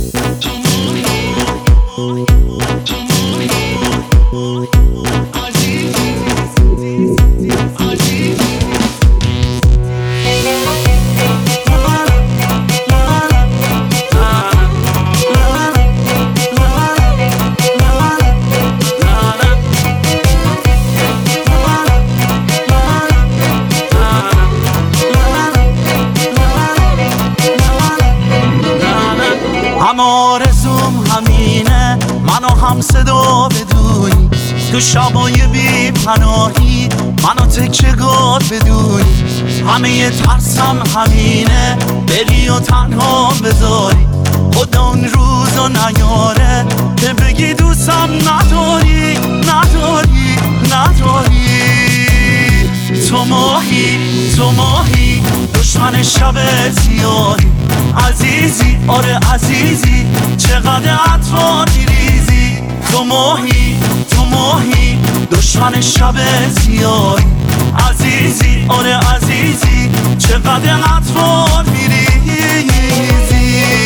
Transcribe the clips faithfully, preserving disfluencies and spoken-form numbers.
هم آرزوم همینه منو هم صدا بدونی، تو شبای بی پناهی منو تکیه‌گاه بدونی. همه ترسم همینه بری و تنها بذاری، خدا اون روزو نیاره که بگی دوستم نداری نداری نداری. تو ماهی تو ماهی دشمن شب سیاهی، عزیزی آره عزیزی چقدر عطر میریزی. تو ماهی تو ماهی دشمن شب سیاهی، عزیزی آره عزیزی چقدر عطر میریزی.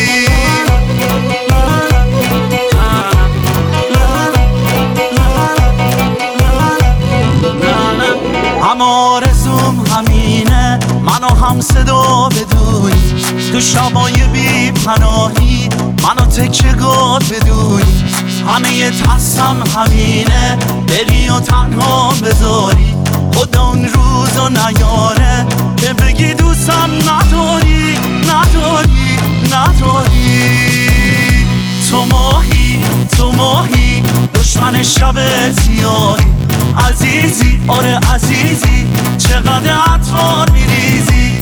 هم آرزوم همینه منو هم صدا بدونی، تو شبای بی پناهی منو تکیه‌گاه بدونی. همه ترسم همینه بری و تنها بذاری، خدا اون روزو نیاره که بگی دوستم نداری نداری نداری. تو ماهی تو ماهی دشمن شب سیاهی، عزیزی آره عزیزی چقدر عطر میریزی.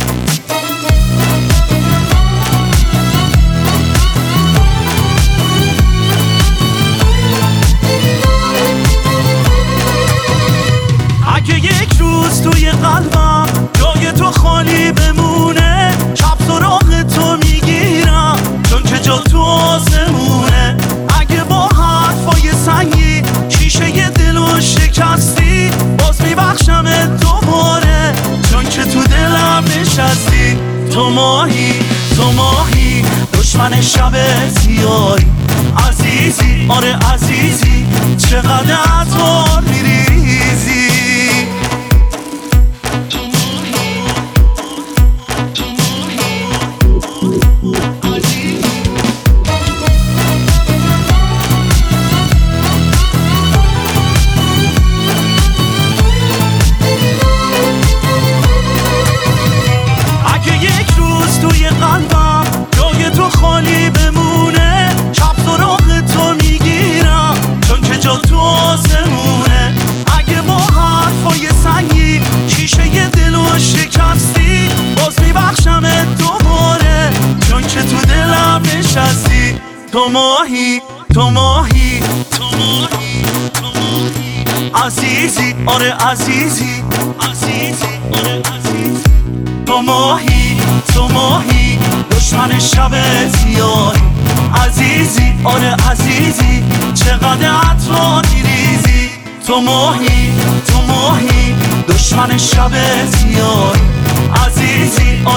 اگه یک روز توی قلبم جای تو خالی بمونه، شب سراغ تو میگیرم چون که جا تو آسمونه. اگه با حرفای سنگی شیشه دلو شکستی، باز میبخشمت دوباره چون که تو دلم نشستی. تو ماهی تو ماهی دشمن شب سیاهی، عزیزی آره عزیزی چقدر عطر میریزی. خالی بمونه، شب سراغ تو میگیرم چون که جا تو آسمونه. اگه با حرفای سنگی شیشه دلو شکستی، باز میبخشمت دوباره چون که تو دلم نشستی. تو ماهی تو ماهی تو ماهی تو ماهی عزیزی آره عزیزی عزیزی آره عزیزی. تو ماهی تو ماهی دشمن شب سیاهی، عزیزی آره عزیزی چقدر عطر میریزی. تو ماهی تو ماهی دشمن شب سیاهی، عزیزی